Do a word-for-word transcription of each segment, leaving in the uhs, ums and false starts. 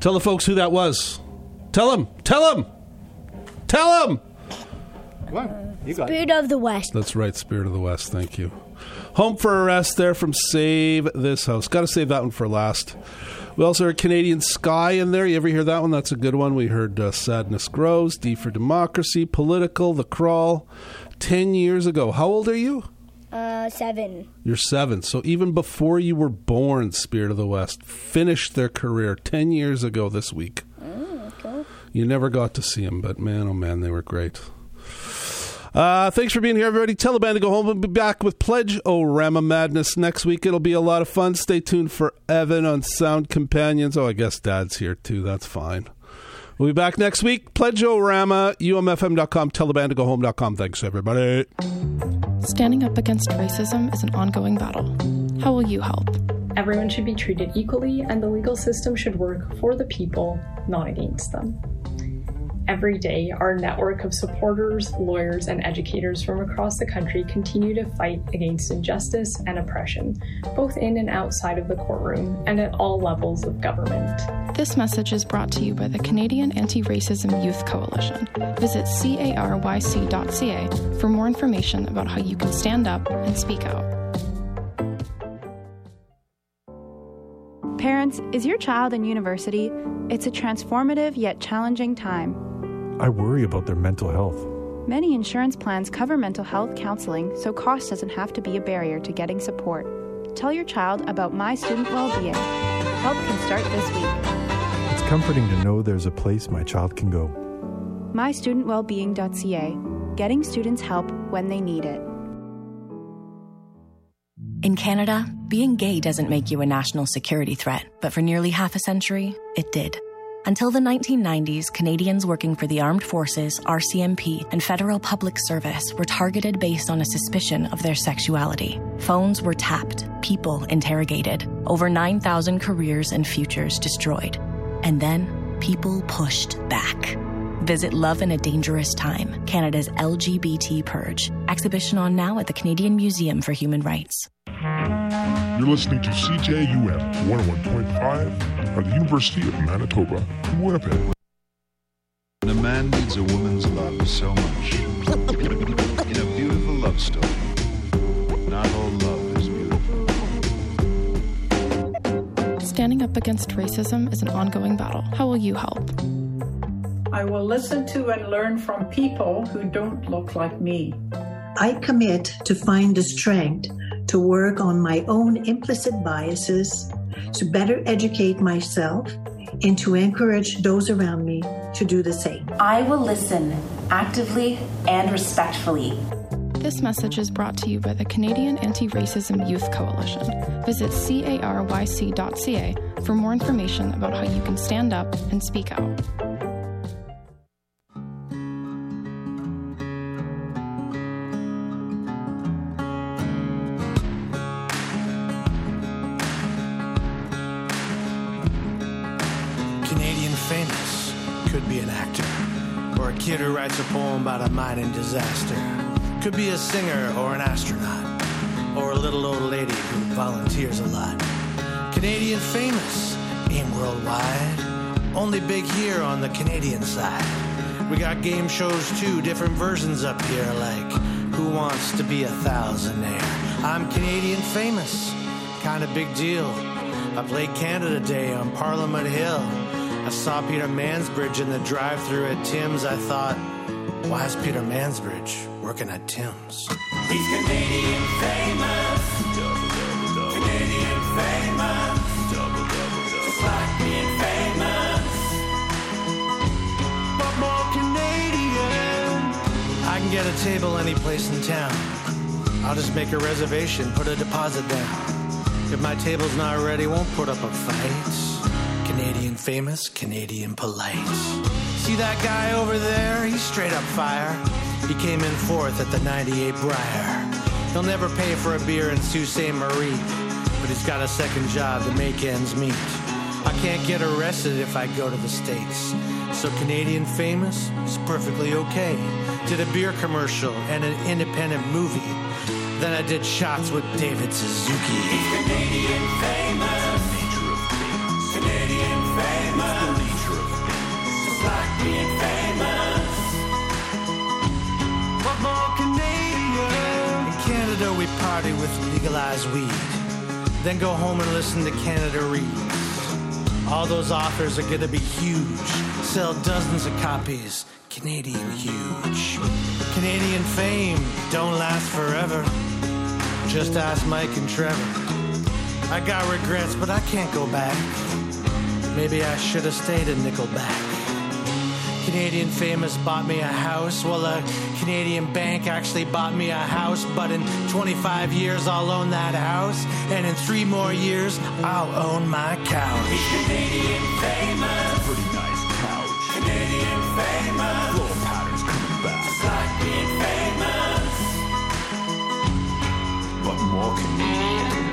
Tell the folks who that was. Tell them. Tell them. Tell them. Come on. You got Spirit it. of the West. That's right, Spirit of the West. Thank you. Home for Arrest there from Save This House. Got to save that one for last. We also heard Canadian Sky in there. You ever hear that one? That's a good one. We heard uh, Sadness Grows, D for Democracy, Political, The Crawl. Ten years ago. How old are you? Uh, seven. You're seven. So even before you were born, Spirit of the West finished their career ten years ago this week. Oh, okay. You never got to see them, but man, oh man, they were great. Uh, thanks for being here, everybody. Tell the band to go home. We'll be back with Pledge-O-Rama Madness next week. It'll be a lot of fun. Stay tuned for Evan on Sound Companions. Oh, I guess Dad's here too. That's fine. We'll be back next week. Pledge-O-Rama, U M F M dot com, tell the band to go home dot com. Thanks, everybody. Standing up against racism is an ongoing battle. How will you help? Everyone should be treated equally, and the legal system should work for the people, not against them. Every day, our network of supporters, lawyers, and educators from across the country continue to fight against injustice and oppression, both in and outside of the courtroom and at all levels of government. This message is brought to you by the Canadian Anti-Racism Youth Coalition. Visit caryc dot c a for more information about how you can stand up and speak out. Parents, is your child in university? It's a transformative yet challenging time. I worry about their mental health. Many insurance plans cover mental health counseling, so cost doesn't have to be a barrier to getting support. Tell your child about My Student Wellbeing. Help can start this week. It's comforting to know there's a place my child can go. my student wellbeing dot c a. Getting students help when they need it. In Canada, being gay doesn't make you a national security threat, but for nearly half a century, it did. Until the nineteen nineties, Canadians working for the Armed Forces, R C M P, and Federal Public Service were targeted based on a suspicion of their sexuality. Phones were tapped, people interrogated, over nine thousand careers and futures destroyed. And then, people pushed back. Visit Love in a Dangerous Time, Canada's L G B T purge. Exhibition on now at the Canadian Museum for Human Rights. You're listening to C J U M one oh one point five at the University of Manitoba in Winnipeg. When a man needs a woman's love so much, in a beautiful love story, not all love is beautiful. Standing up against racism is an ongoing battle. How will you help? I will listen to and learn from people who don't look like me. I commit to find the strength to work on my own implicit biases, to better educate myself, and to encourage those around me to do the same. I will listen actively and respectfully. This message is brought to you by the Canadian Anti-Racism Youth Coalition. Visit caryc dot c a for more information about how you can stand up and speak out. Could be an actor, or a kid who writes a poem about a mining disaster. Could be a singer or an astronaut, or a little old lady who volunteers a lot. Canadian famous, aim worldwide, only big here on the Canadian side. We got game shows too, different versions up here, like Who Wants to Be a Thousandaire? I'm Canadian famous, kinda big deal. I played Canada Day on Parliament Hill. I saw Peter Mansbridge in the drive-thru at Tim's. I thought, why is Peter Mansbridge working at Tim's? He's Canadian famous. Canadian famous. Just like being famous. But more Canadian. I can get a table any place in town. I'll just make a reservation, put a deposit down. If my table's not ready, won't put up a fight. Canadian famous, Canadian polite. See that guy over there? He's straight up fire. He came in fourth at the ninety-eight Brier. He'll never pay for a beer in Sault Ste. Marie, but he's got a second job to make ends meet. I can't get arrested if I go to the States, so Canadian famous is perfectly okay. Did a beer commercial and an independent movie. Then I did shots with David Suzuki. He's Canadian famous. Canadian famous. legalize weed, then go home and listen to Canada Read. All those authors are gonna be huge, sell dozens of copies, Canadian huge. Canadian fame don't last forever, just ask Mike and Trevor. I got regrets, but I can't go back. Maybe I should have stayed in Nickelback. Canadian Famous bought me a house. Well, a Canadian bank actually bought me a house. But in twenty-five years, I'll own that house. And in three more years, I'll own my couch. He's Canadian famous. Pretty nice couch. Canadian famous. Floor patterns coming back. Just like being famous. But more Canadian.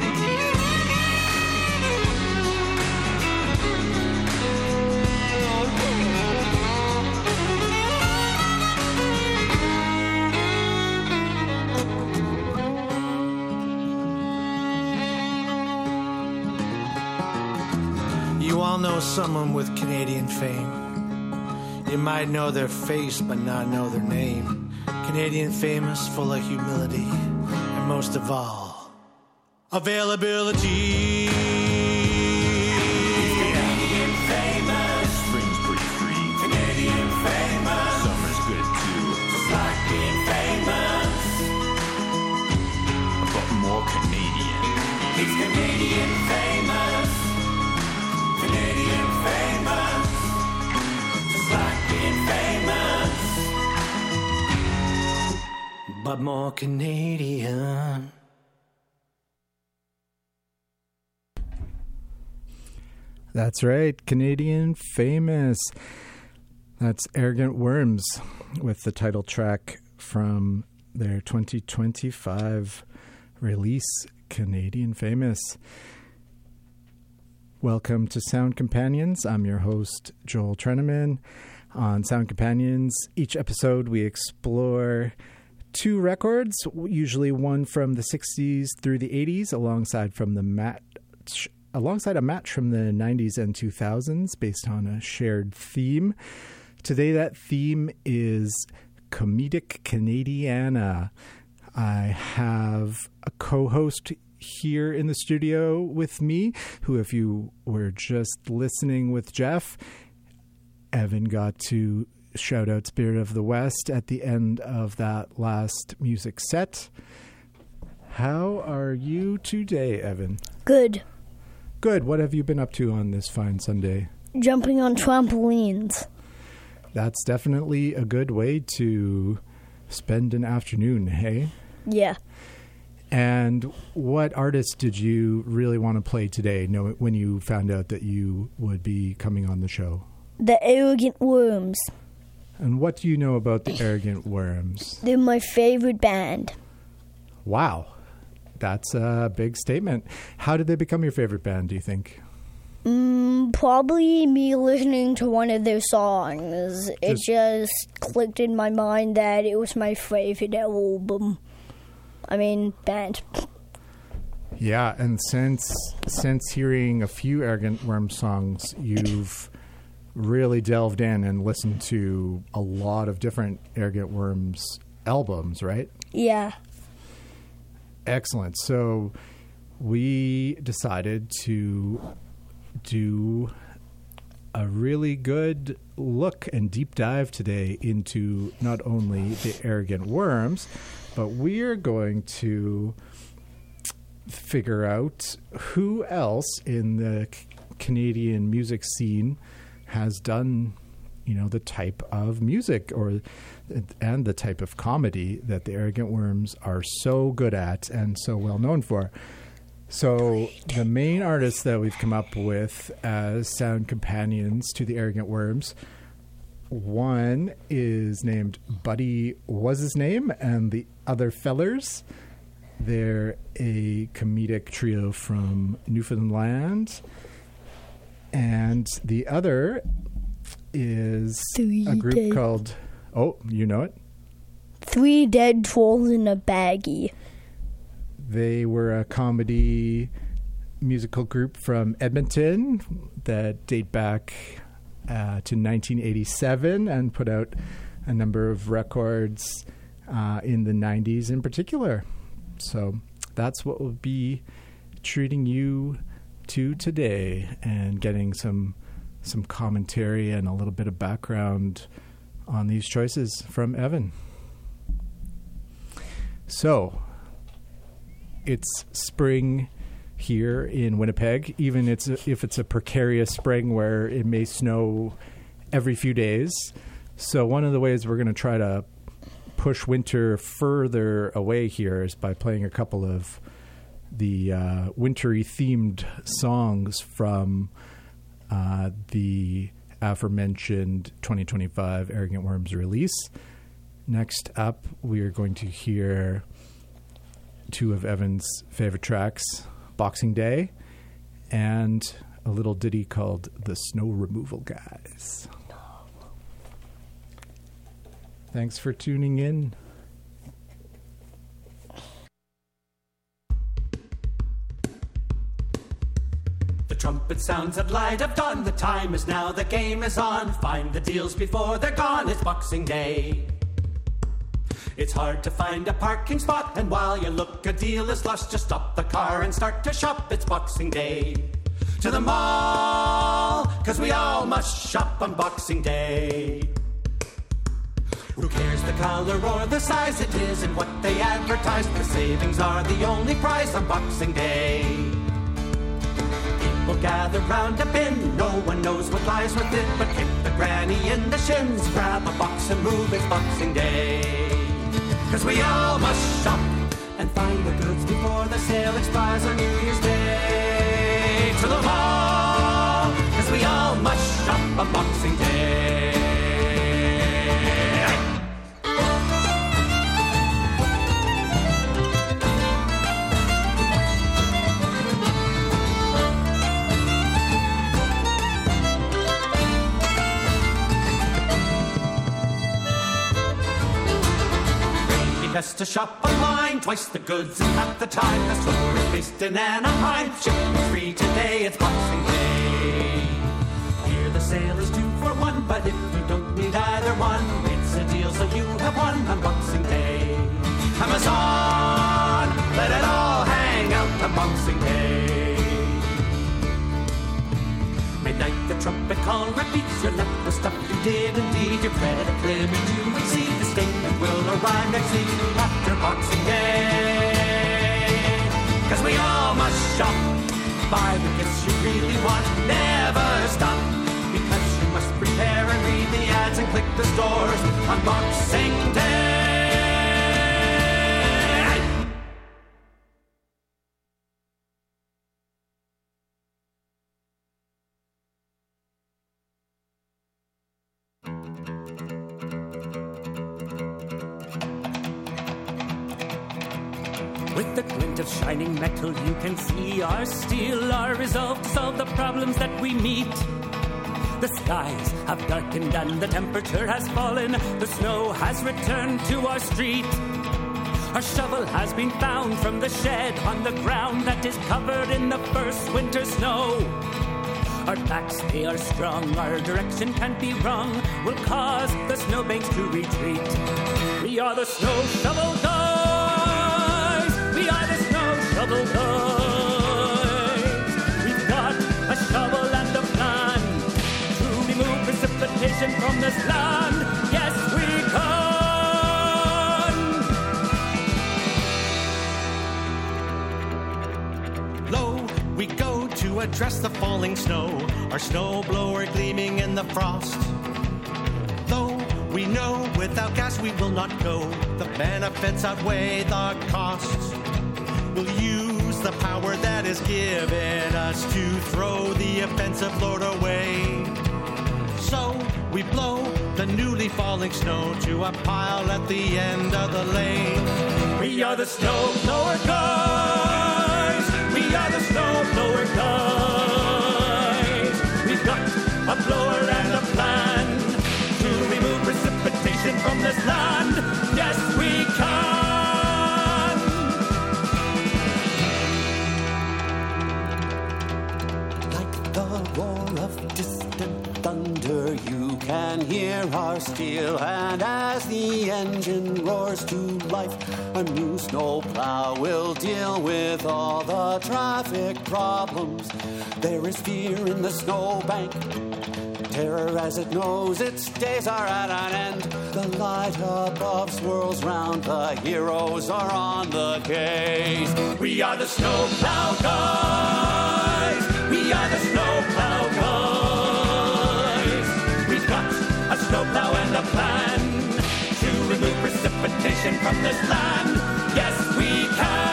You all know someone with Canadian fame. You might know their face, but not know their name. Canadian famous, full of humility, and most of all, availability. Canadian famous. Spring's pretty free. Canadian famous. Summer's good too. Just like being famous. But more Canadian. He's Canadian famous. Canadian famous. Just like being famous. But more Canadian. That's right, Canadian famous. That's Arrogant Worms with the title track from their twenty twenty-five release, Canadian Famous. Welcome to Sound Companions. I'm your host, Joel Treneman. On Sound Companions, each episode we explore two records, usually one from the sixties through the eighties, alongside from the match, alongside a match from the nineties and two thousands, based on a shared theme. Today, that theme is Comedic Canadiana. I have a co-host here in the studio with me, who, if you were just listening with Jeff, Evan got to shout out Spirit of the West at the end of that last music set. How are you today, Evan? Good. Good. What have you been up to on this fine Sunday? Jumping on trampolines. That's definitely a good way to spend an afternoon, hey? Yeah. And what artist did you really want to play today, know, when you found out that you would be coming on the show? The Arrogant Worms. And what do you know about the Arrogant Worms? They're my favorite band. Wow. That's a big statement. How did they become your favorite band, do you think? Mm, probably me listening to one of their songs. It just, just clicked in my mind that it was my favorite album. I mean, band. Yeah, and since since hearing a few Arrogant Worm songs, you've really delved in and listened to a lot of different Arrogant Worms albums, right? Yeah. Excellent. So we decided to do a really good look and deep dive today into not only the Arrogant Worms, but we're going to figure out who else in the C- Canadian music scene has done, you know, the type of music or and the type of comedy that the Arrogant Worms are so good at and so well known for. So the main artists that we've come up with as sound companions to the Arrogant Worms, one is named Buddy Was His Name, and the other fellers, they're a comedic trio from Newfoundland. And the other is Three a group dead. called, oh, you know it? Three Dead Trolls in a Baggie. They were a comedy musical group from Edmonton that date back uh, to nineteen eighty-seven and put out a number of records uh, in the nineties in particular. So that's what we'll be treating you to today, and getting some some commentary and a little bit of background on these choices from Evan. So, it's spring here in Winnipeg, even it's a, if it's a precarious spring where it may snow every few days. So one of the ways we're going to try to push winter further away here is by playing a couple of the uh, wintry themed songs from uh, the aforementioned twenty twenty-five Arrogant Worms release. Next up, we are going to hear two of Evan's favorite tracks, Boxing Day, and a little ditty called The Snow Removal Guys. Thanks for tuning in. The trumpet sounds at light of dawn. The time is now, the game is on. Find the deals before they're gone. It's Boxing Day. It's hard to find a parking spot, and while you look, a deal is lost. Just stop the car and start to shop. It's Boxing Day. To the mall, 'cause we all must shop on Boxing Day. Who cares the color or the size? It isn't what they advertise. The savings are the only prize on Boxing Day. People gather round a bin. No one knows what lies within, but kick the granny in the shins. Grab a box and move. It's Boxing Day. 'Cause we all must shop and find the goods before the sale expires on New Year's Day. To the mall, 'cause we all must shop on Boxing Day. Best to shop online, twice the goods and half the time. The store is based in Anaheim. Shipping's free today, it's Boxing Day. Here the sale is two for one, but if you don't need either one, it's a deal so you have one on Boxing Day. Amazon, let it all hang out on Boxing Day. Midnight the trumpet call repeats. You're left with stuff you did indeed. Your credit limit to exceed. The statement will arrive next week after Boxing Day. 'Cause we all must shop. Buy the gifts you really want. Never stop. Because you must prepare and read the ads and click the stores on Boxing Day. With the glint of shining metal you can see our steel, our resolve to solve the problems that we meet. The skies have darkened and the temperature has fallen. The snow has returned to our street. Our shovel has been found from the shed on the ground that is covered in the first winter snow. Our backs, they are strong, our direction can't be wrong. We'll cause the snowbanks to retreat. We are the snow shovel guys. We are the snow shovel guys. We've got a shovel and a plan to remove precipitation from this land. Yes, we can. Lo, we go to address the falling snow, our snowblower gleaming in the frost. Though we know without gas we will not go, the benefits outweigh the costs. We'll use the power that is given us to throw the offensive load away. So we blow the newly falling snow to a pile at the end of the lane. We are the snowblower guys. We are the snowblower guys. We've got a blower and a plan to remove precipitation from this land. Yes, we can. Like the roar of distant thunder, you can hear our steel, and as the engine roars to life, a new snowplow will deal with all the traffic problems. There is fear in the snowbank, terror as it knows its days are at an end. The light above swirls round, the heroes are on the case. We are the snowplow guys. We are the snowplow guys. We've got a snowplow and a plan to remove precipitation from this land. Yes, we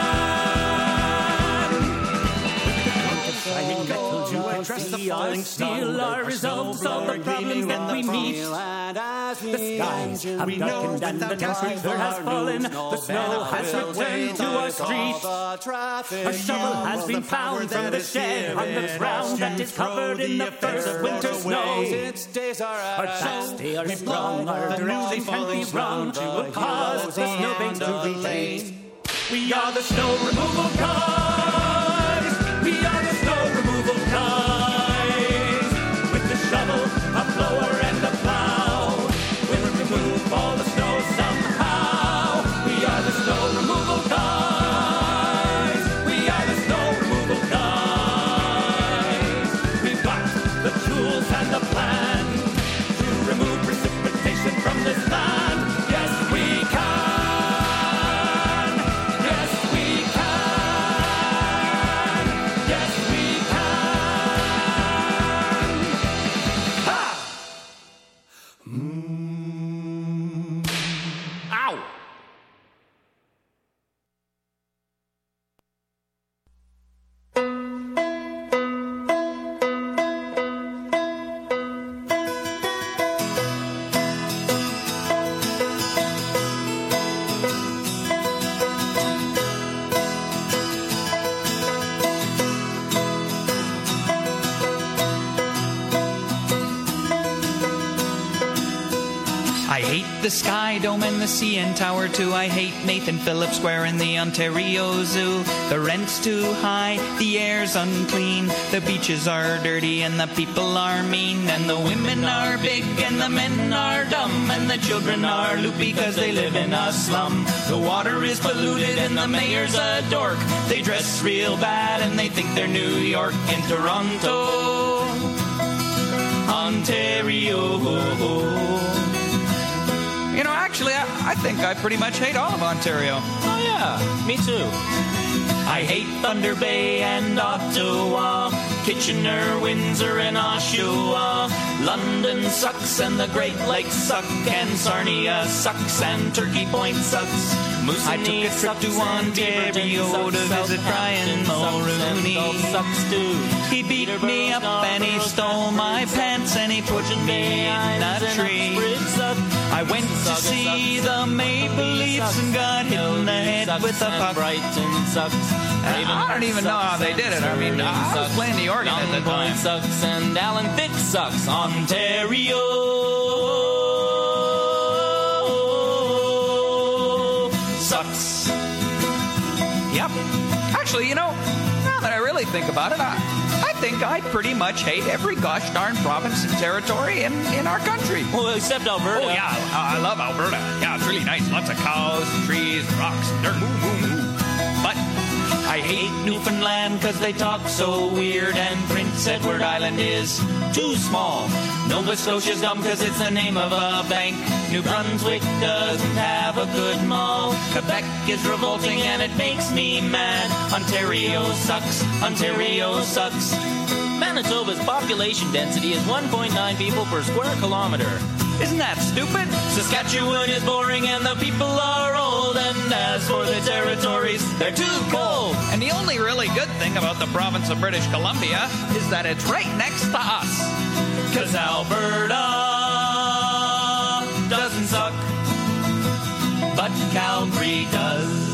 can. Shining metal to address the falling steel, our resolve to solve the problems that we meet. The skies have darkened and the temperature has fallen. The snow has returned to our streets. A shovel has been found from the shed on the ground that is covered in the first winter snow. Our backs, they are strong, our dreams can't be wrong. We'll cause the snowbanks to retreat. We are the snow removal guys. We are the snow removal guys. With the shovel, a blower, and a plow, we'll remove all the snow somehow. We are the snow removal guys. We are the snow removal guys. We've got the tools and the plan to remove precipitation from this land. Yes, we can. Yes, we can. Yes, we can. Ha! Mm. Ow! I hate the Sky Dome and the C N Tower too. I hate Nathan Phillips Square and the Ontario Zoo. The rent's too high, the air's unclean, the beaches are dirty and the people are mean, and the women are big and the men are dumb, and the children are loopy because they live in a slum. The water is polluted and the mayor's a dork. They dress real bad and they think they're New York. In Toronto, Ontario. You know, actually, I, I think I pretty much hate all of Ontario. Oh, yeah, me too. I hate Thunder Bay and Ottawa, Kitchener, Windsor, and Oshawa. London sucks and the Great Lakes suck, and Sarnia sucks and Turkey Point sucks. I took a trip to Ontario to visit Brian Mulrooney. Sucks too. He beat me up and he stole my pants and he put me in a tree. I went to see the Maple Leafs and got hit in the head with a puck. Brighton sucks. I don't even know how they did it. I mean, I was playing the organ at the time. Sucks and Alan Thick sucks. Ontario sucks. Yep. Actually, you know, now that I really think about it, I, I think I pretty much hate every gosh darn province and territory in, in our country. Well, except Alberta. Oh, yeah, I, I love Alberta. Yeah, it's really nice. Lots of cows, and trees, and rocks, and dirt. Moo, moo, moo. But I hate Newfoundland because they talk so weird, and Prince Edward Island is too small. Nova Scotia's dumb because it's the name of a bank. New Brunswick doesn't have a good mall. Quebec is revolting and it makes me mad. Ontario sucks. Ontario sucks. Manitoba's population density is one point nine people per square kilometer. Isn't that stupid? Saskatchewan is boring and the people are old, and as for the territories, they're too cold. And the only really good thing about the province of British Columbia is that it's right next to us. Cause Alberta doesn't suck, but Calgary does.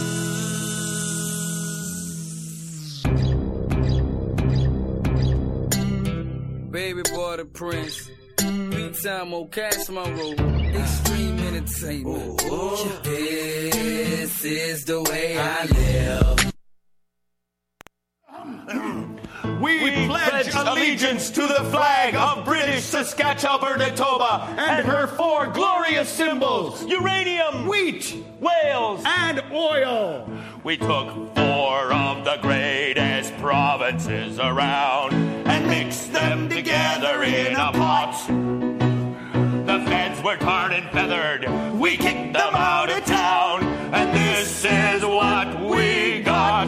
Baby boy the Prince, big time old cash Monroe, extreme entertainment. Ooh, ooh. This is the way I live. We, we pledge allegiance to the flag of British Saskatchewan, Manitoba, and her four glorious symbols: uranium, wheat, whales, and oil. We took four of the greatest provinces around and mixed them together in a pot. The feds were tarred and feathered, we kicked them out of town, and this is what we got.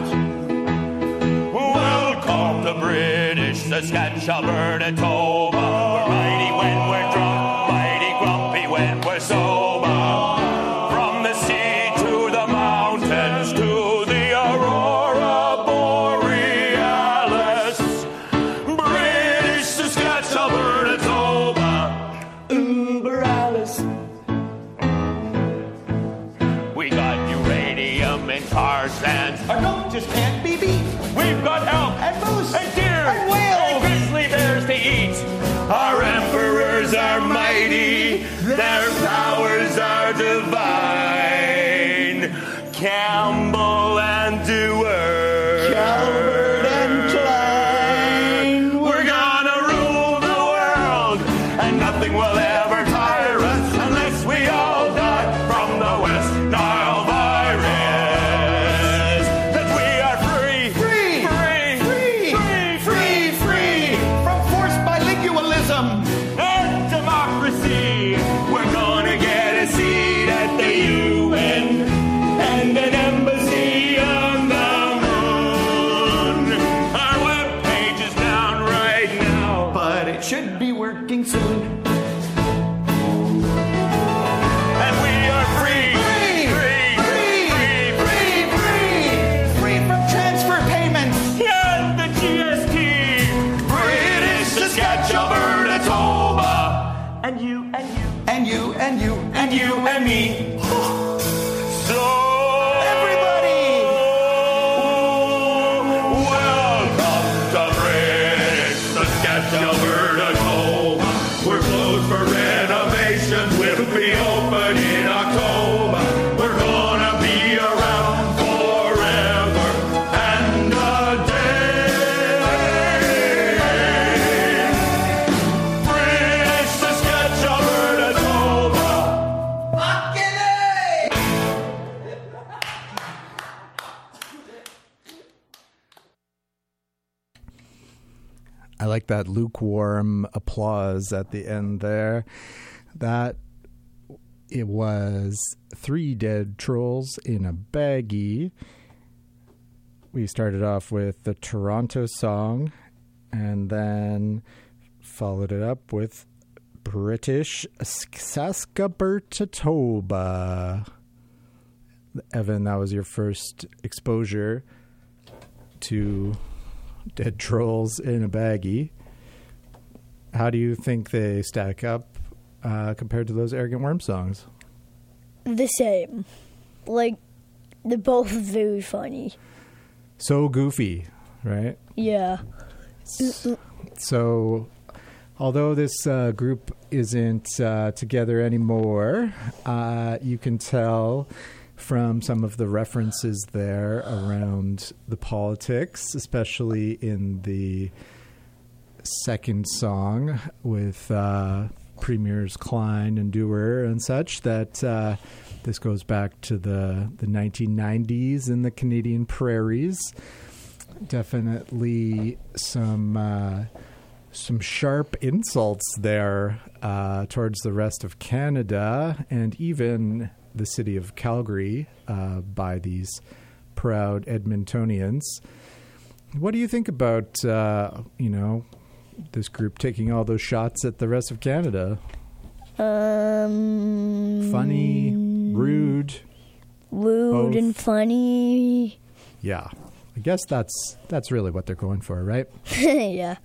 Welcome to British Saskatchewan, Manitoba. We're mighty when we're drunk, mighty grumpy when we're sober. From the sea to the mountains to the aurora borealis. British Saskatchewan, Manitoba. Uber Alice. We got uranium in tar sands. Our milk just can't be beat. We've got elk and moose and deer and whales and grizzly bears to eat. Our emperors are mighty, their powers are divine. Campbell and Dewar, Calvert and Klein. We're gonna rule the world, and nothing will ever tire us unless we all die from the West Nile virus. That we are free, Free, free, free, free, free from forced bilingualism. and democracy. We're gonna get a seat at the U N and an embassy on the moon. Our webpage is down right now, But it should be working soon. and we are free, Free, free, free, free, free, free, free from transfer payments. and the G S T. British Saskatchewan, Manitoba, and you, and you, And you, and you, and you, and me. So everybody. welcome to British Saskatchewan, Manitoba. We're closed for renovation. We'll be open in October. We're gonna be around forever and a day. British Saskatchewan, Manitoba. I like that lukewarm applause at the end there. That it was Three Dead Trolls in a Baggie. We started off with the Toronto song and then followed it up with British Saskatchewan. Evan, that was your first exposure to Dead Trolls in a Baggie. How do you think they stack up uh, compared to those Arrogant Worm songs? The same. Like, they're both very funny. So goofy, right? Yeah. So, although this uh, group isn't uh, together anymore, uh, you can tell from some of the references there around the politics, especially in the second song with uh, Premiers Klein and Dewar and such, that uh, this goes back to the, the nineteen nineties in the Canadian prairies. Definitely some uh, some sharp insults there uh, towards the rest of Canada and even the city of Calgary uh, by these proud Edmontonians. What do you think about, uh, you know, this group taking all those shots at the rest of Canada? Um, Funny, rude. Rude both. and funny. Yeah. I guess that's that's really what they're going for, right? Yeah.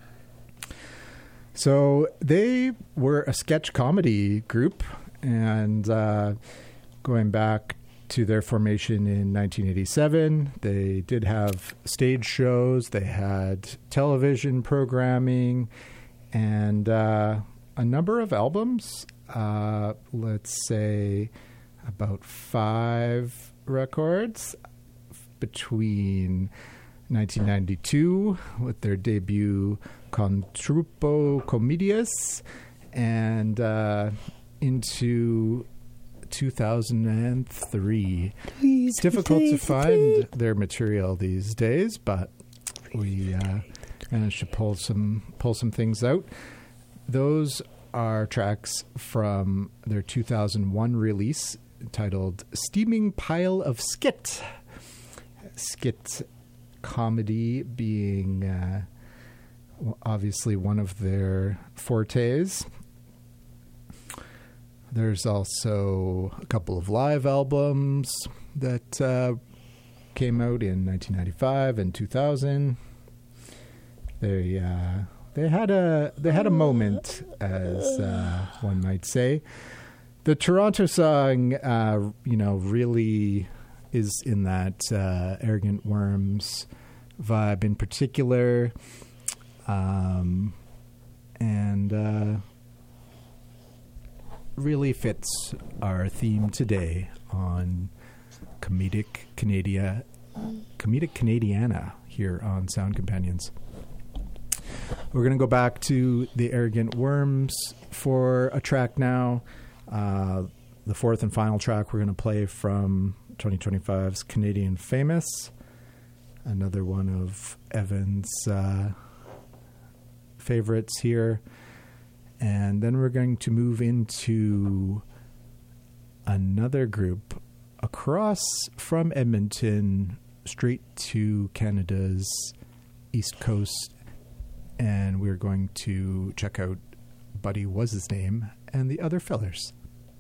So they were a sketch comedy group, and uh, going back to their formation in nineteen eighty-seven, they did have stage shows, they had television programming, and uh, a number of albums. Uh, let's say about five records between nineteen ninety-two with their debut Contrupo Comedias, and uh, into two thousand three. It's difficult to find their material these days, but we uh, managed to pull some pull some things out. Those are tracks from their two thousand one release titled Steaming Pile of Skit. Skit comedy being uh, obviously one of their fortes. There's also a couple of live albums that uh, came out in nineteen ninety-five and two thousand. They uh, they had a they had a moment, as uh, one might say. The Toronto song, uh, you know, really is in that uh, Arrogant Worms vibe in particular, um, and uh, really fits our theme today on comedic Canada, comedic Canadiana here on Sound Companions. We're going to go back to the Arrogant Worms for a track now. Uh, the fourth and final track we're going to play from twenty twenty-five's Canadian Famous, another one of Evan's uh, favorites here. And then we're going to move into another group across from Edmonton straight to Canada's East Coast. And we're going to check out Buddy Was His Name and the Other Fellers.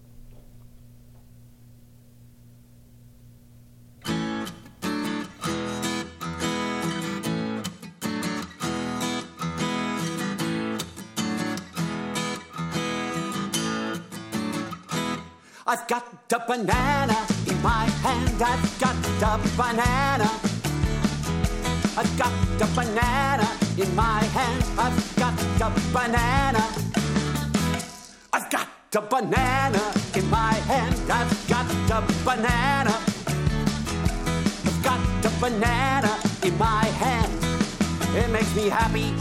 I've got the banana in my hand. I've got the banana. I've got the banana in my hand. I've got the banana. I've got the banana in my hand. I've got the banana. I've got the banana in my hand. It makes me happy.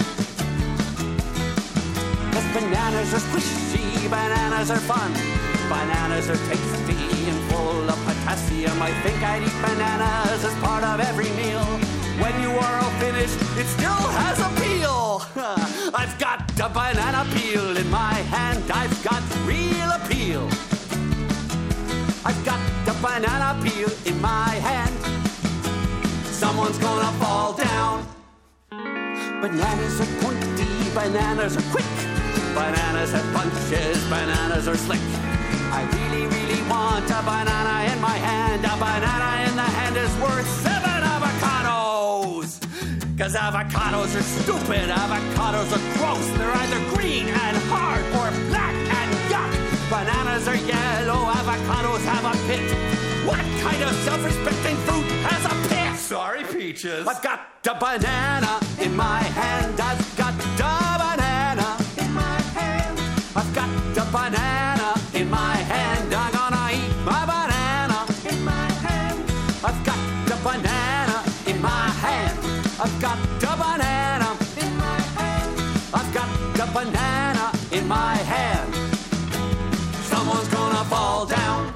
'Cause bananas are squishy, bananas are fun. Bananas are tasty and full of potassium. I think I'd eat bananas as part of every meal. When you are all finished, it still has a peel. I've got the banana peel in my hand. I've got real appeal. I've got the banana peel in my hand. Someone's gonna fall down. Bananas are pointy, bananas are quick. Bananas have punches, bananas are slick. I really, really want a banana in my hand. A banana in the hand is worth seven avocados. 'Cause avocados are stupid, avocados are gross. They're either green and hard or black and yuck. Bananas are yellow, avocados have a pit. What kind of self-respecting fruit has a pit? Sorry, peaches. I've got the banana in my hand. I've got the banana in my hand. I've got the banana in my hand. I'm gonna eat my banana in my hand. I've got the banana in my hand. I've got the banana in my hand. I've got the banana in my hand. Someone's gonna fall down.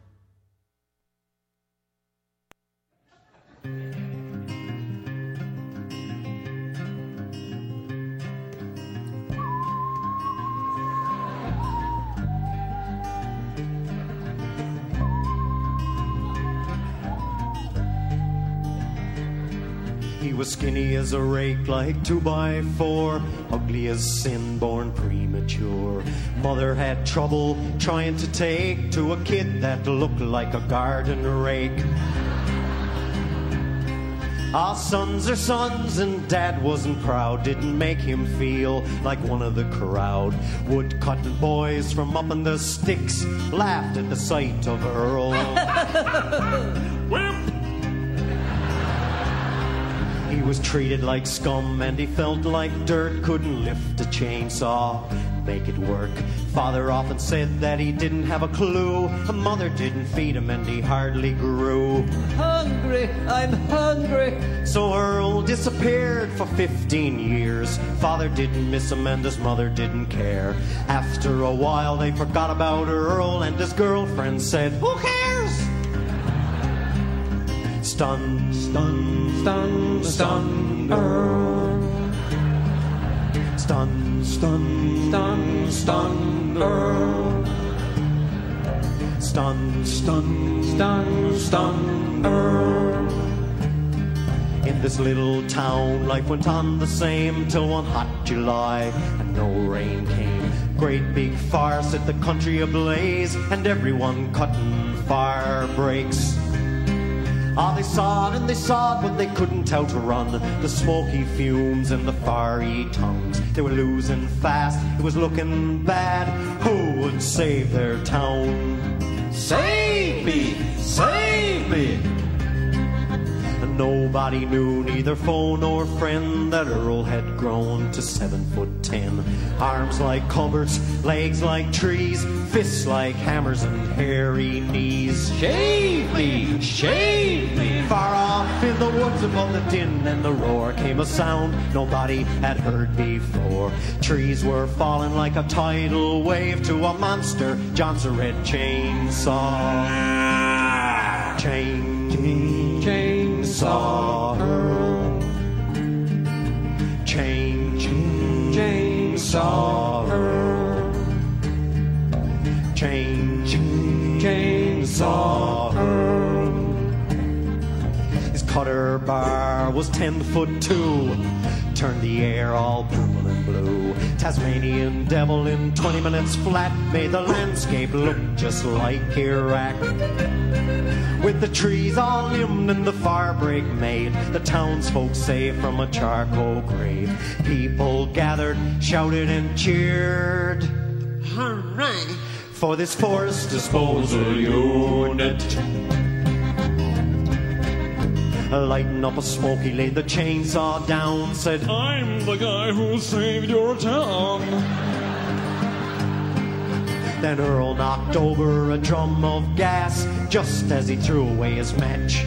He was skinny as a rake, like two by four, ugly as sin, born premature. Mother had trouble trying to take to a kid that looked like a garden rake. Our sons are sons, and Dad wasn't proud. Didn't make him feel like one of the crowd. Woodcutting boys from up in the sticks laughed at the sight of Earl. He was treated like scum, and he felt like dirt. Couldn't lift a chainsaw. make it work. Father often said that he didn't have a clue. A mother didn't feed him and he hardly grew. Hungry, I'm hungry. So Earl disappeared for fifteen years. Father didn't miss him and his mother didn't care. After a while they forgot about Earl, and his girlfriend said, who cares? Stun, stun, stun, stun, Earl. Stun, stun, stun, stun, Earl. Stun, stun, stun, stun, Earl. In this little town, life went on the same till one hot July, and no rain came. Great big fire set the country ablaze, and everyone cutting fire breaks. Ah, they saw it and they saw it, but they couldn't outrun the smoky fumes and the fiery tongues. They were losing fast, it was looking bad. Who would save their town? Save me! Save me! And nobody knew, neither foe nor friend, that Earl had grown to seven foot ten. Arms like cupboards, legs like trees, fists like hammers and hairy knees. Shave me! Shave me! Far off in the woods above the din and the roar came a sound nobody had heard before. Trees were falling like a tidal wave to a monster Johnson red chainsaw. Chain, chain, chainsaw Earl. Chain, chain, chainsaw Earl. Chain, chain, chainsaw Earl. His cutter bar was ten foot two, turned the air all purple and blue. Tasmanian devil in twenty minutes flat made the landscape look just like Iraq. With the trees all limbed and the firebreak made, the townsfolk saved from a charcoal grave. People gathered, shouted and cheered. Hooray! For this forest disposal unit. Lighting up a smoke, he laid the chainsaw down, said, I'm the guy who saved your town. Then Earl knocked over a drum of gas just as he threw away his match.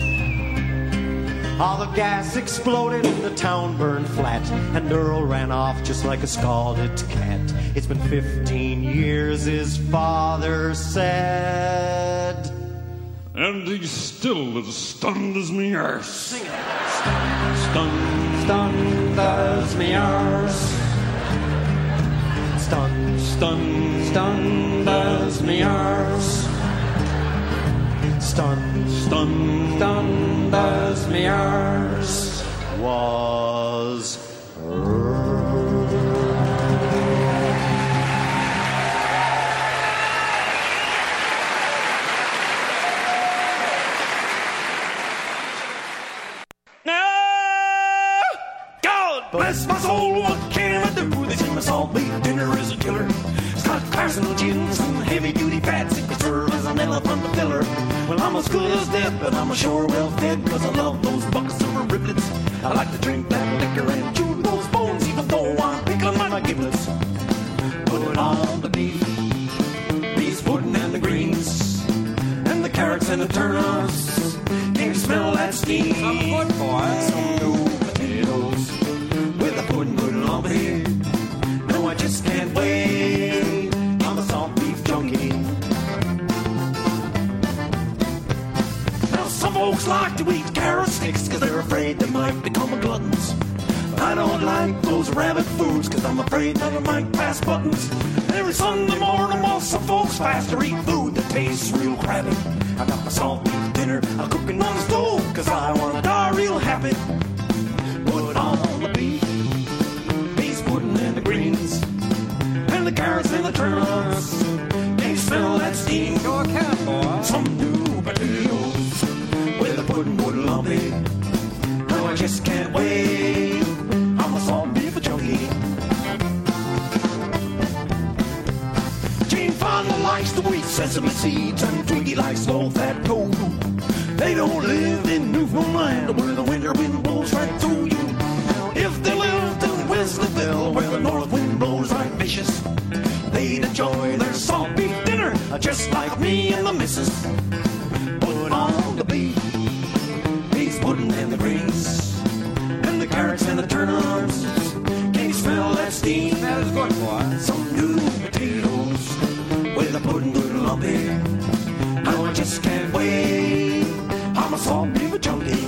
All the gas exploded and the town burned flat, and Earl ran off just like a scalded cat. It's been fifteen years, his father said, and he's still as stunned as me arse. Sing it. Stunned, stunned, stunned as me arse. Stunned, stunned, stunned as me arse. Stunned, stunned, stunned as me arse was Earl. Bless my soul, what can I do? They say my salt beef dinner is a killer. Scott Carson gins and heavy duty fats, it could serve as an elephant filler. Well, I'm as good as dead, but I'm a sure well fed, cause I love those buckets of riblets. I like to drink that liquor and chew those bones, even though I'm pickling my giblets. Put it on the beef, beef pudding and the greens, and the carrots and the turnips. Can you smell that steam? Some good boy. Some new potatoes. Pudding, pudding on me. No, I just can't wait. I'm a salt beef junkie. Now, some folks like to eat carrot sticks because they're afraid they might become a gluttons. But I don't like those rabbit foods because I'm afraid that I might pass buttons. Every Sunday morning, while some folks fast to eat food that tastes real crappy, I got my salt beef dinner, I'm cooking on the stove because I want to die real happy. Put on the beef, greens, and the carrots and the turnips. Can you smell that steam? Go a cat, boy. Some new potatoes with a pudding pudding lumpy. No, I just can't wait. I'm a salt beef junkie. Jane Fonda likes the wheat, sesame seeds, and Twiggy likes low-fat tofu. They don't live in Newfoundland where the winter wind blows right through you. If they lived in Wesleyville where the north wind blows right vicious, just like me and the missus. Put on the beef, peas, pudding, and the greens, and the carrots and the turnips. Can you smell that steam? That is good, boy. Some new potatoes with a pudding good lumpy. Now I just can't wait. I'm a salt beef junkie.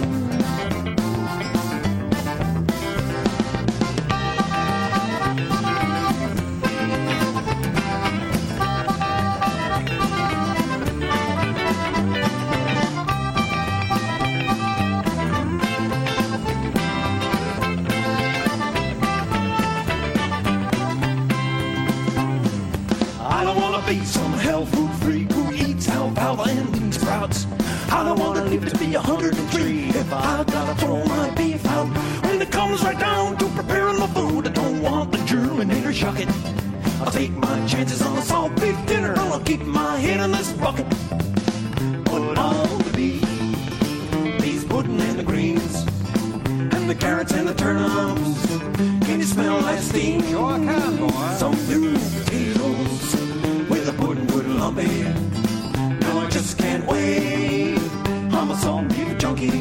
Be some health food freak who eats alfalfa and bean sprouts. I don't want to live to be a hundred and three if I gotta throw my beef out. When it comes right down to preparing my food, I don't want the Germinator shucking. I'll take my chances on a salt beef dinner, and I'll keep my head in this bucket. Put on the beef, peas, pudding, and the greens, and the carrots and the turnips. Can you smell that steam? Sure can, boy. Some new potatoes with a pudding good lumpy. Now I just can't wait. I'm a salt beef junkie.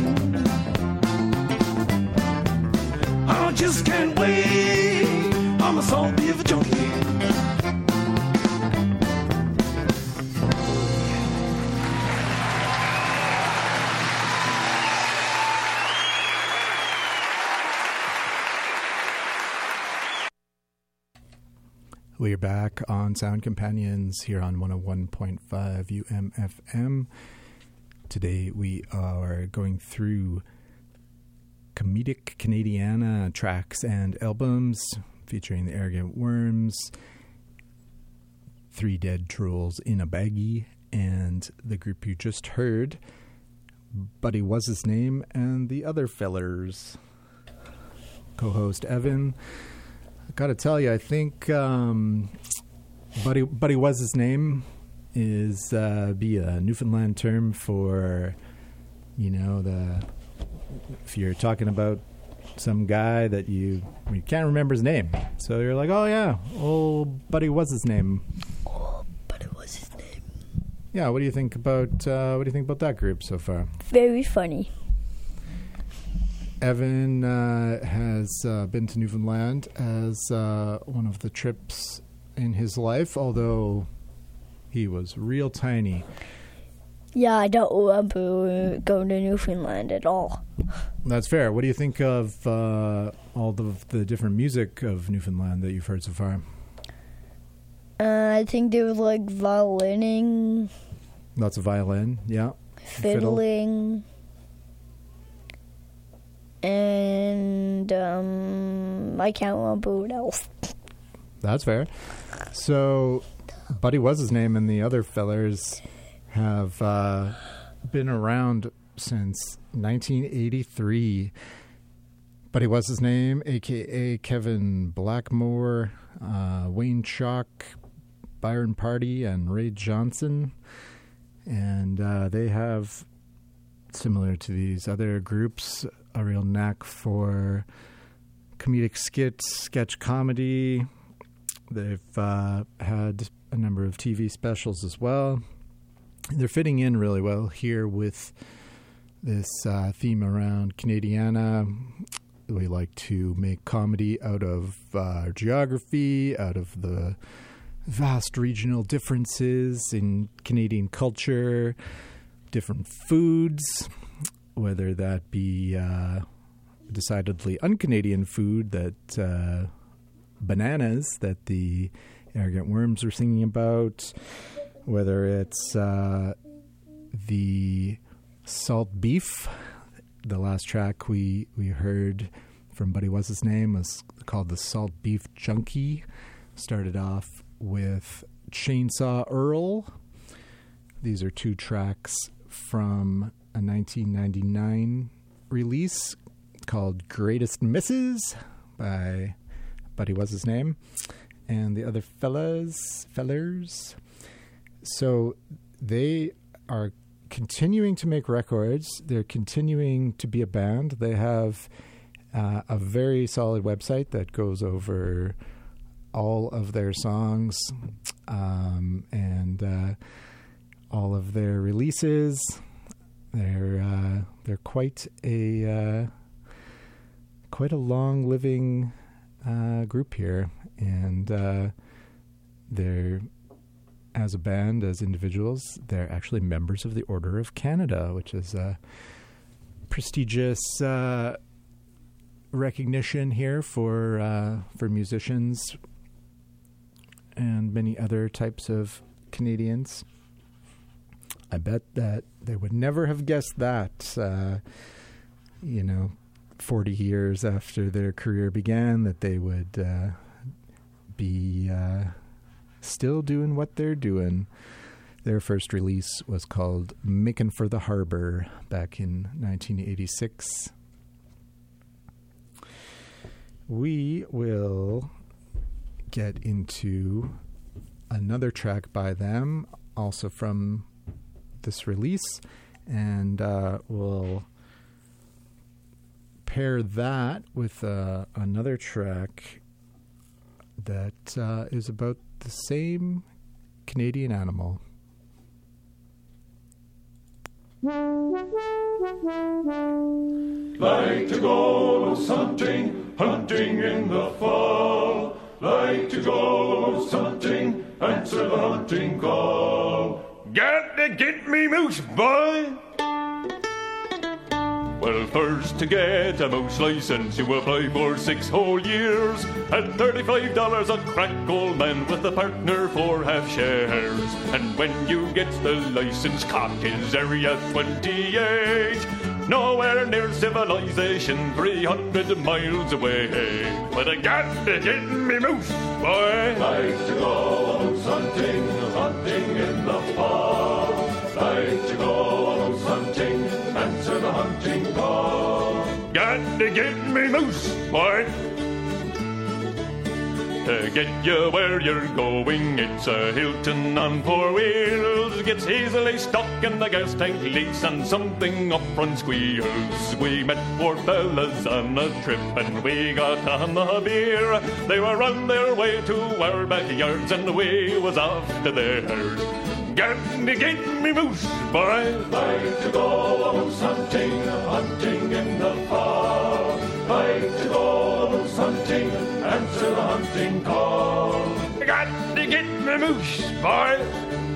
I just can't wait. I'm a salt beef junkie. We're back on Sound Companions here on one oh one point five U M F M. Today we are going through comedic Canadiana tracks and albums featuring the Arrogant Worms, Three Dead Trolls in a Baggie, and the group you just heard, Buddy Was His Name, and the other fellers. Co-host Evan. I gotta tell you, I think um, Buddy Buddy Was His Name is uh, be a Newfoundland term for, you know, the if you're talking about some guy that you you can't remember his name, so you're like, oh yeah, oh Buddy Was His Name. Oh, Buddy Was His Name. Yeah, what do you think about uh, what do you think about that group so far? Very funny. Evan uh, has uh, been to Newfoundland as uh, one of the trips in his life, although he was real tiny. Yeah, I don't remember going to Newfoundland at all. That's fair. What do you think of uh, all the, the different music of Newfoundland that you've heard so far? Uh, I think there was like violining. Lots of violin, yeah. Fiddling. Fiddle. And um, I can't remember what else. That's fair. So, Buddy Was His Name and the other fellers have uh, been around since nineteen eighty-three. Buddy Was His Name, a k a. Kevin Blackmore, uh, Wayne Chalk, Byron Party, and Ray Johnson. And uh, they have, similar to these other groups, a real knack for comedic skits, sketch comedy. They've uh, had a number of T V specials as well. They're fitting in really well here with this uh, theme around Canadiana. We like to make comedy out of uh, geography, out of the vast regional differences in Canadian culture, different foods, whether that be uh, decidedly un-Canadian food, that uh, bananas that the Arrogant Worms are singing about, whether it's uh, the salt beef. The last track we, we heard from Buddy Was His Name was called The Salt Beef Junkie. Started off with Chainsaw Earl. These are two tracks from a nineteen ninety-nine release called Greatest Misses by Buddy Was His Name and the other fellas fellers. So they are continuing to make records. They're continuing to be a band. They have uh, a very solid website that goes over all of their songs, um, and uh, all of their releases. They're uh, they're quite a uh, quite a long living uh, group here, and uh, they're as a band, as individuals, they're actually members of the Order of Canada, which is a prestigious uh, recognition here for uh, for musicians and many other types of Canadians. I bet that they would never have guessed that, uh, you know, forty years after their career began, that they would uh, be uh, still doing what they're doing. Their first release was called Makin' for the Harbor back in nineteen eighty-six. We will get into another track by them, also from this release, and uh, we'll pair that with uh, another track that uh, is about the same Canadian animal. Like to go hunting, hunting in the fall. Like to go hunting, answer the hunting call. Got to get me moose, boy. Well, first to get a moose license, you apply for six whole years at thirty-five dollars a crack, old man, with a partner for half shares. And when you get the license, cock is area twenty-eight. Nowhere near civilization, three hundred miles away. But I got to get me moose, boy. Like to go moose hunting, hunting in the fall. Like to go moose hunting, answer the hunting call. Got to get me moose, boy. To get you where you're going, it's a Hilton on four wheels. Gets easily stuck in the gas tank leaks and something up front squeals. We met four fellas on a trip and we got on the beer. They were on their way to our backyards and we was off to theirs. Got to get me moose, boy. Like to go moose hunting, hunting in the fall. Like to go moose hunting, answer the hunting call. Got to get me moose, boy.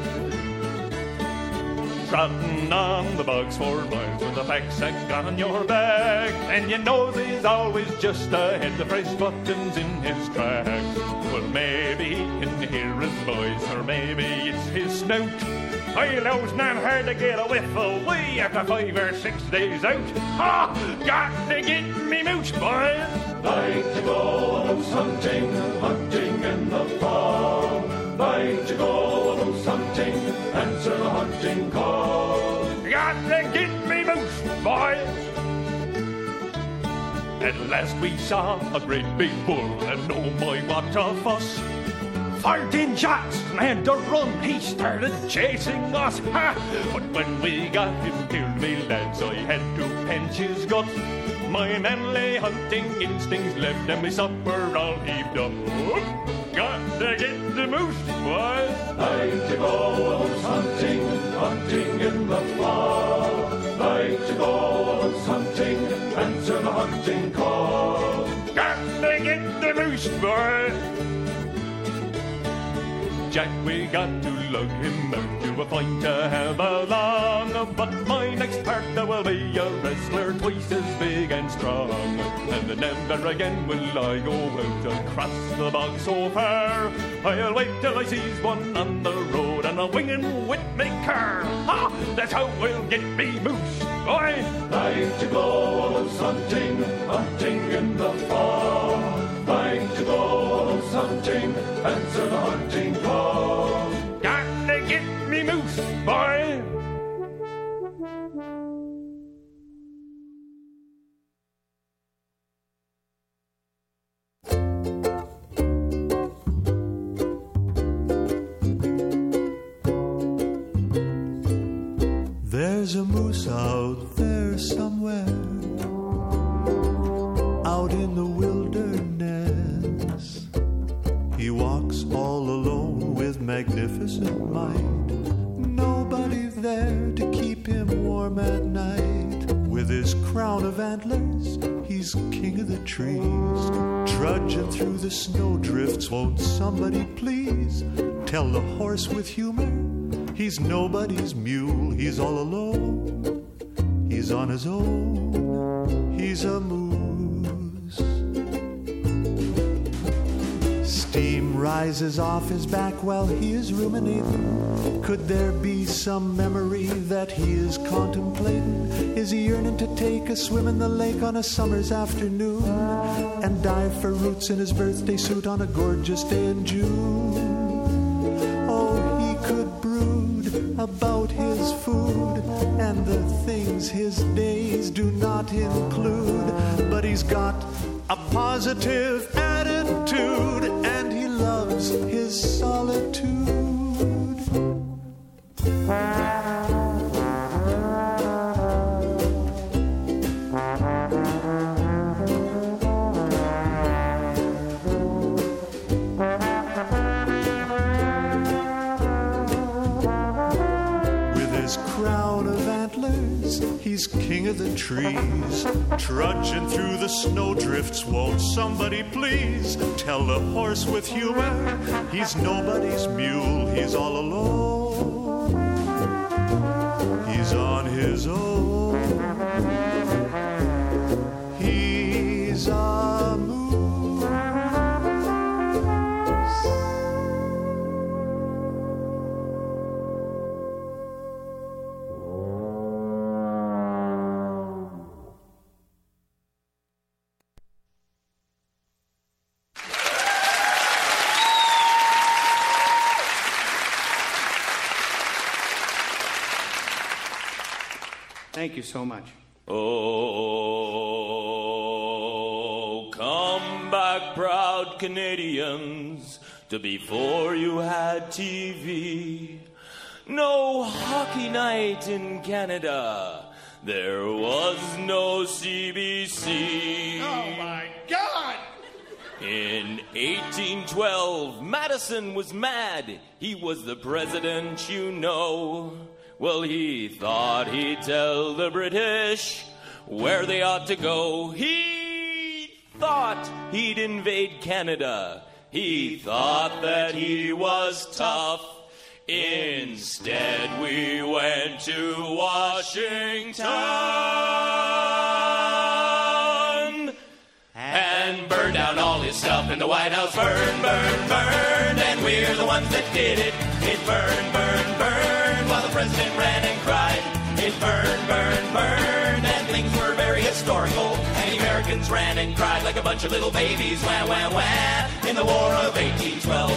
Trotting on the bogs for miles with a pack sack on your back, and your nose is always just ahead, the fresh buttons in his tracks. Well, maybe he can hear his voice, or maybe it's his snout. I know it's not hard to get a whiff away after five or six days out. Ha! Got to get me moose, boy. Like to go moose hunting, hunting in the fall. Like to go moose hunting, answer the hunting call. Got to get me moose, boy. At last we saw a great big bull, and oh my, what a fuss. Fired ten shots and had to run, he started chasing us. Ha! But when we got him killed, me lads, I had to pinch his guts. My manly hunting instincts left and my supper all heaved up. Whoop. Got to get the moose, boy. Like to go moose hunting, hunting in the fall. Like to go moose hunting, answer the hunting call. Got to get the moose, boy. Jack, we got to lug him out to a fight to have along. But my next partner will be a wrestler twice as big and strong. And never again will I go out across the bog so far. I'll wait till I sees one on the road and I'll wing him with me car. Ha! That's how we'll get me moose, boy. Like to go moose hunting, hunting in the fall. Like to go moose hunting, answer the hunting call. Got to get me moose, boy. There's a moose out there somewhere, out in the wilderness. He walks all alone with magnificent might. Nobody there to keep him warm at night. With his crown of antlers, he's king of the trees. Trudging through the snowdrifts, won't somebody please tell the horse with humor he's nobody's mule, he's all alone, he's on his own, he's a moose. Steam rises off his back while he is ruminating. Could there be some memory that he is contemplating? Is he yearning to take a swim in the lake on a summer's afternoon and dive for roots in his birthday suit on a gorgeous day in June? Oh, he could brood about his food and the things his days do not include, but he's got a positive attitude and he loves his solitude. He's king of the trees, trudging through the snowdrifts. Won't somebody please tell the horse with humor he's nobody's mule, he's all alone, he's on his own, he's a moose. Thank you so much. Oh, come back, proud Canadians, to before you had T V. No hockey night in Canada. There was no C B C. Oh, my God! In eighteen twelve, Madison was mad. He was the president, you know. Well, he thought he'd tell the British where they ought to go. He thought he'd invade Canada. He thought that he was tough. Instead, we went to Washington and burned down all his stuff in the White House. Burn, burn, burn, and we're the ones that did it. It burned, burned, burned, while the president ran and cried. It burned, burned, burned, and things were very historical. And the Americans ran and cried like a bunch of little babies. Wah, wah, wah, in the War of eighteen twelve.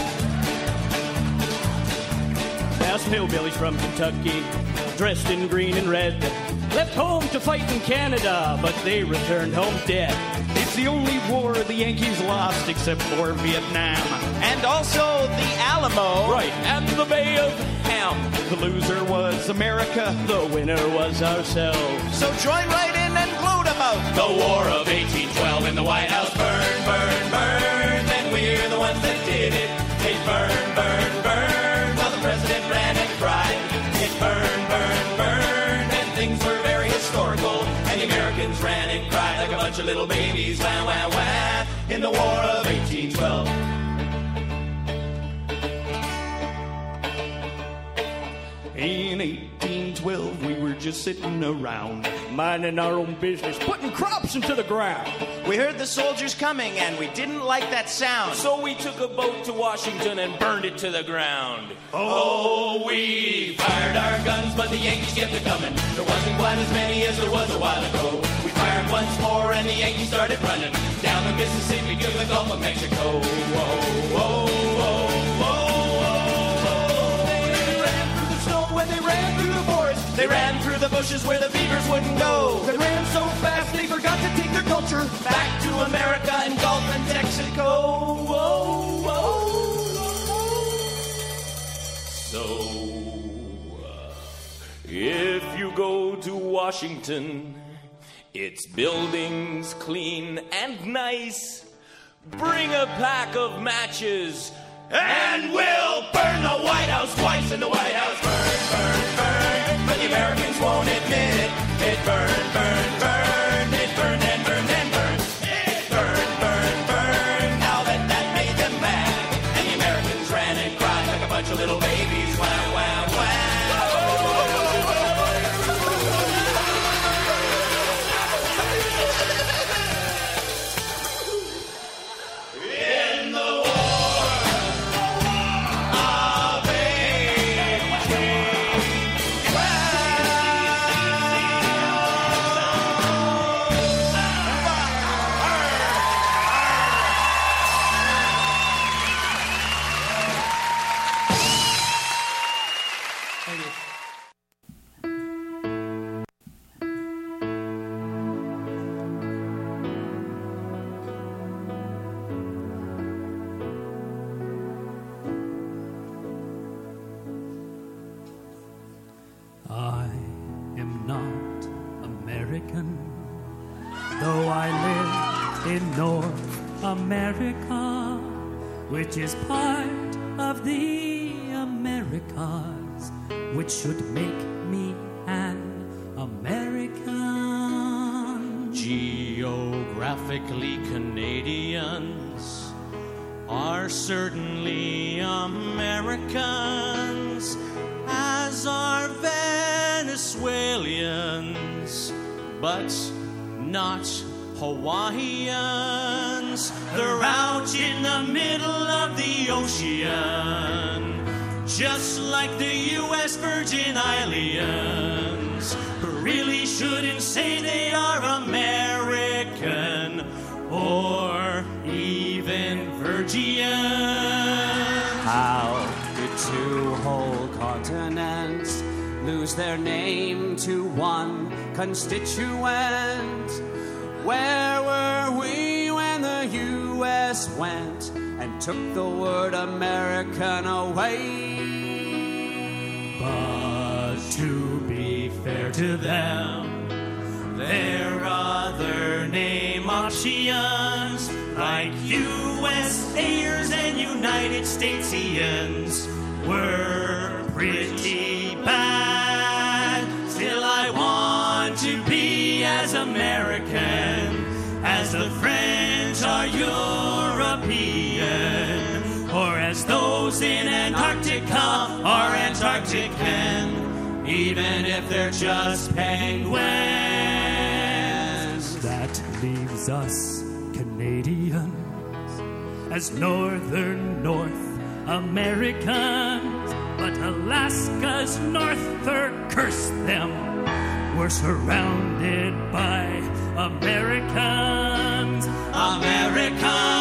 Us hillbillies from Kentucky, dressed in green and red, left home to fight in Canada, but they returned home dead. It's the only war the Yankees lost except for Vietnam. And also the Alamo. Right, and the Bay of Ham. The loser was America, the winner was ourselves. So join right in and gloat about the War of eighteen twelve in the White House. Burn, burn, burn, and we're the ones that did it. It burned, burned, burned, while the president ran and cried. It burned, burned, burned, and things were very historical. And the Americans ran and cried like a bunch of little babies. Wah, wah, wah, in the War of eighteen twelve. In eighteen twelve, we were just sitting around, minding our own business, putting crops into the ground. We heard the soldiers coming, and we didn't like that sound. So we took a boat to Washington and burned it to the ground. Oh, we fired our guns, but the Yankees kept it coming. There wasn't quite as many as there was a while ago. We fired once more, and the Yankees started running down the Mississippi to the Gulf of Mexico. Whoa, whoa, whoa, whoa. When they ran through the forest, they ran through the bushes where the beavers wouldn't go. They ran so fast they forgot to take their culture back to America and Gulf and Texaco. Whoa, whoa. So, uh, if you go to Washington, its buildings clean and nice. Bring a pack of matches. And we'll burn the White House twice in the White House. Burn, burn, burn. but the Americans won't admit it. It burned, burned, burned, it burned and burned and burned. It burned, burned, burned, now that that made them mad. And the Americans ran and cried like a bunch of little babies. Wow, wow, wow. In the war of I am not American, though I live in North America, which is part of the Americas, which should make me an American. Geographically, Canadians are certainly Americans, as are Venezuelans, but not Hawaiians. They're out in the middle of the ocean, just like the U S Virgin Islands, who really shouldn't say they are American or even Virginian. How did two whole continents lose their name to one constituent? Where were we when the U S went and took the word American away? But to be fair to them, their other name options, like U S Ayers and United Statesians, were pretty bad. Still, I want to be as American as the French are European, or as those in Antarctica are Antarctican, even if they're just penguins. That leaves us Canadians as northern North Americans, but Alaska's Norther, curse them, we're surrounded by Americans. Americans.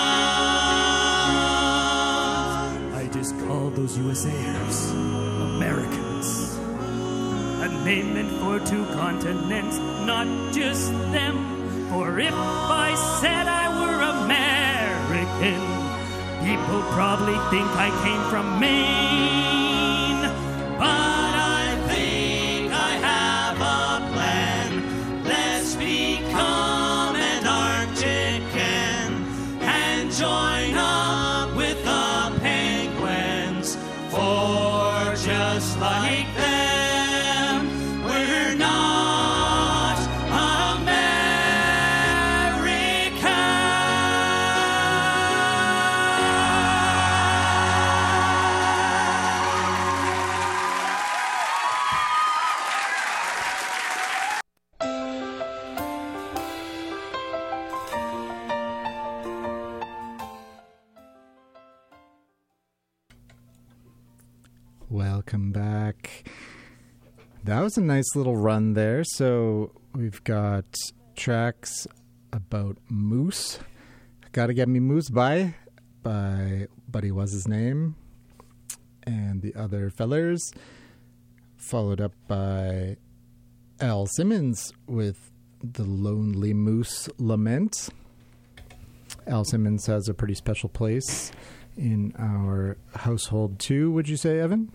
I just called those U S Ayers Americans. A name meant for two continents, not just them. For if I said I were American, people probably think I came from Maine. But I think I have a plan. Let's become Antarctican and join up with the penguins. For just like them, we're not Welcome back. That was a nice little run there. So we've got tracks about Moose. Gotta Get Me Moose by, by Buddy Was His Name, and the other fellers. Followed up by Al Simmons with The Lonely Moose Lament. Al Simmons has a pretty special place in our household too, would you say, Evan?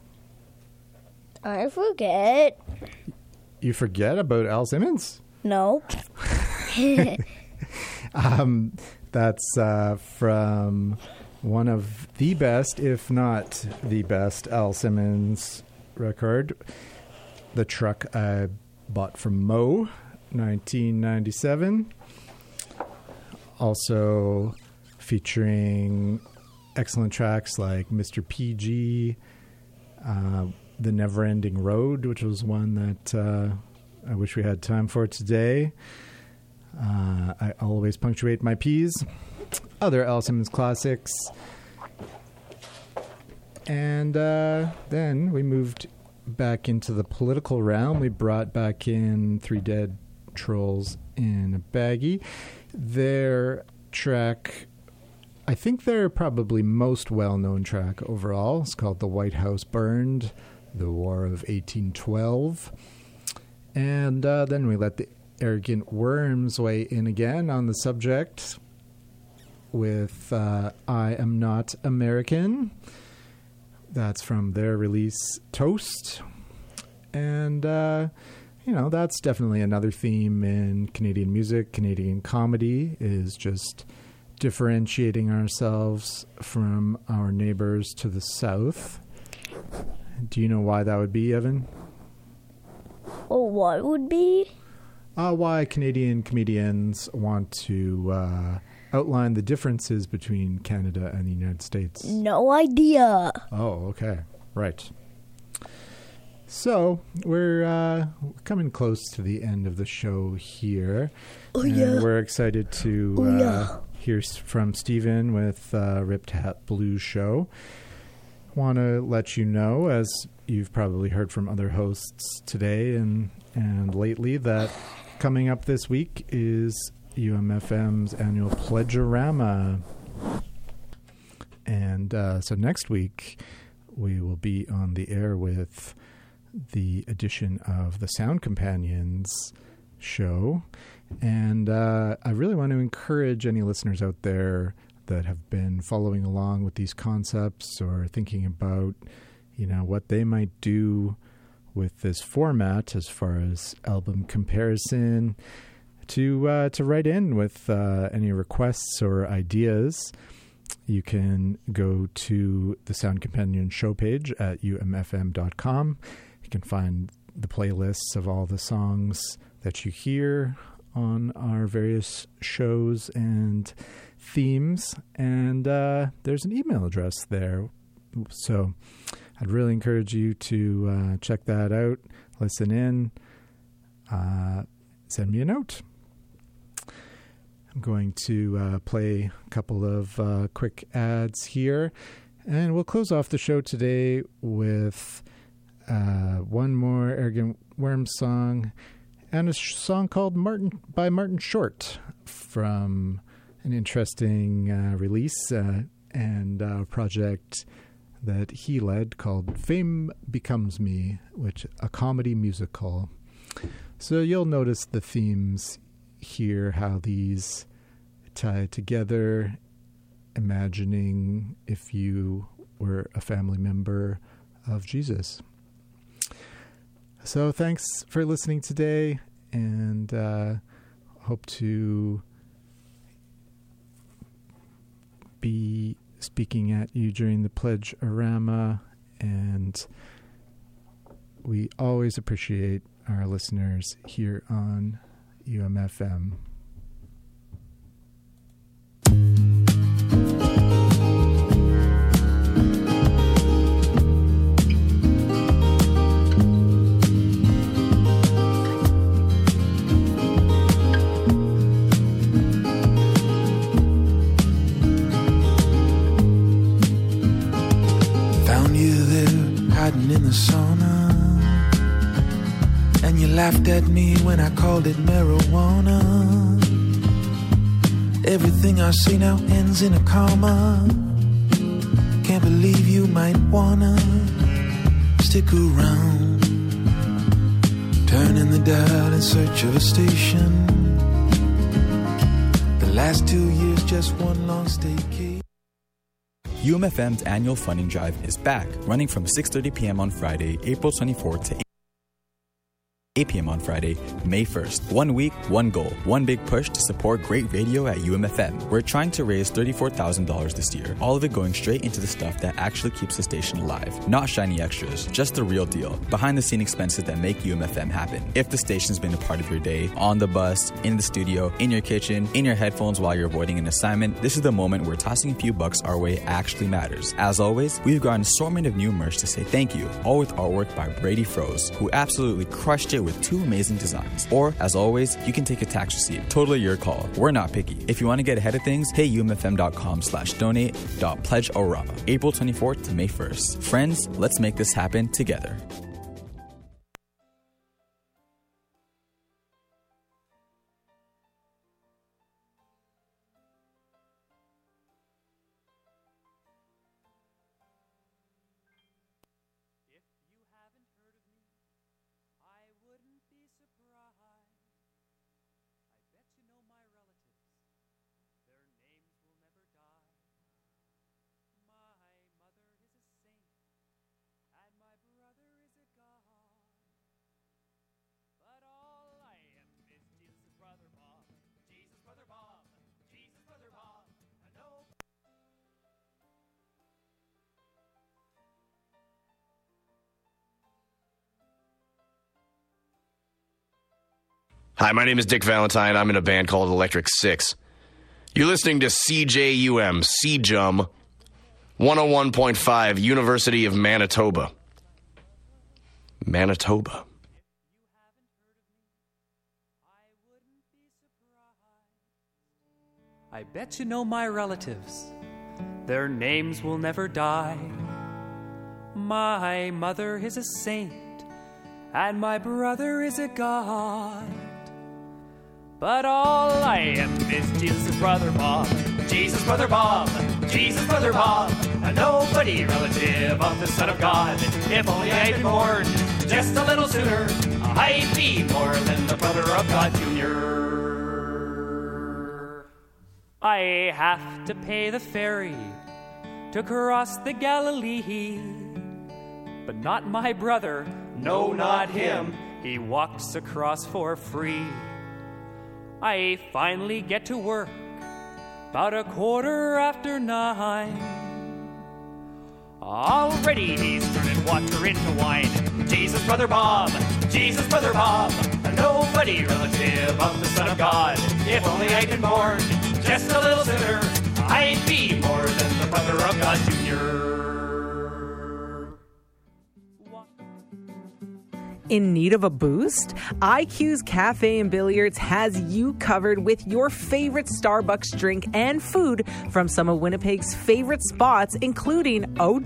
I forget. You forget about Al Simmons? No. um, that's uh, from one of the best, if not the best, Al Simmons record. the truck I bought from Mo, nineteen ninety-seven. Also featuring excellent tracks like Mister P G, uh, The Never Ending Road, which was one that uh, I wish we had time for today. Uh, I Always Punctuate My P's. Other Al Simmons classics. And uh, then we moved back into the political realm. We brought back in Three Dead Trolls in a Baggie. Their track, I think their probably most well-known track overall, is called The White House Burned, The War of eighteen twelve. And uh, then we let the Arrogant Worms weigh in again on the subject with uh, I Am Not American. That's from their release, Toast. And, uh, you know, that's definitely another theme in Canadian music. Canadian comedy is just differentiating ourselves from our neighbors to the south. Do you know why that would be, Evan? Oh, what would be? Uh, why Canadian comedians want to uh, outline the differences between Canada and the United States. No idea. Oh, okay. Right. So, we're uh, coming close to the end of the show here. Oh, and yeah. We're excited to Oh, uh, yeah. hear s- from Stephen with uh, Ripped Hat Blues Show. Want to let you know, as you've probably heard from other hosts today and, and lately, that coming up this week is U M F M's annual Pledgerama. And uh, so next week, we will be on the air with the edition of the Sound Companions show. And uh, I really want to encourage any listeners out there that have been following along with these concepts or thinking about, you know, what they might do with this format as far as album comparison, to uh, to write in with uh, any requests or ideas. You can go to the Sound Companion show page at u m f m dot com. You can find the playlists of all the songs that you hear on our various shows and themes. And uh, there's an email address there. So I'd really encourage you to uh, check that out, listen in, uh, send me a note. I'm going to uh, play a couple of uh, quick ads here, and we'll close off the show today with uh, one more Arrogant Worms song and a sh- song called Martin by Martin Short from an interesting uh, release uh, and uh, project that he led called Fame Becomes Me, which a comedy musical. So you'll notice the themes here, how these tie together, imagining if you were a family member of Jesus. So thanks for listening today, and uh, hope to be speaking at you during the Pledge-orama, and we always appreciate our listeners here on U M F M. Found you there hiding in the sauna, and you laughed at me when I called it marijuana. Everything I say now ends in a comma. Can't believe you might wanna stick around, turning the dial in search of a station. The last two years just one long staycation. U M F M's annual funding drive is back, running from six thirty p.m. on Friday, April twenty-fourth to eight p.m. on Friday, May first. One week, one goal, one big push to support great radio at U M F M. We're trying to raise thirty-four thousand dollars this year, all of it going straight into the stuff that actually keeps the station alive. Not shiny extras, just the real deal, behind-the-scene expenses that make U M F M happen. If the station's been a part of your day, on the bus, in the studio, in your kitchen, in your headphones while you're avoiding an assignment, this is the moment where tossing a few bucks our way actually matters. As always, we've got an assortment of new merch to say thank you, all with artwork by Brady Froze, who absolutely crushed it with two amazing designs. Or, as always, you can take a tax receipt. Totally your call. We're not picky. If you want to get ahead of things, hey umfm.com slash donate dot pledge orama. April twenty-fourth to May first. Friends, let's make this happen together. Hi, my name is Dick Valentine. I'm in a band called Electric Six. You're listening to C J U M, C J U M, one oh one point five, University of Manitoba. Manitoba. I bet you know my relatives. Their names will never die. My mother is a saint, and my brother is a god. But all I am is Jesus' brother Bob. Jesus, brother Bob, Jesus, brother Bob, a nobody relative of the Son of God. If only I'd been born just a little sooner, I'd be more than the brother of God Junior. I have to pay the ferry to cross the Galilee, but not my brother, no, not him. He walks across for free. I finally get to work about a quarter after nine. Already he's turning water into wine. Jesus, brother Bob, Jesus, brother Bob, a nobody relative of the Son of God. If only I'd been born just a little sooner, I'd be more than the brother of God Junior. In need of a boost? I Q's Cafe and Billiards has you covered with your favorite Starbucks drink and food from some of Winnipeg's favorite spots, including O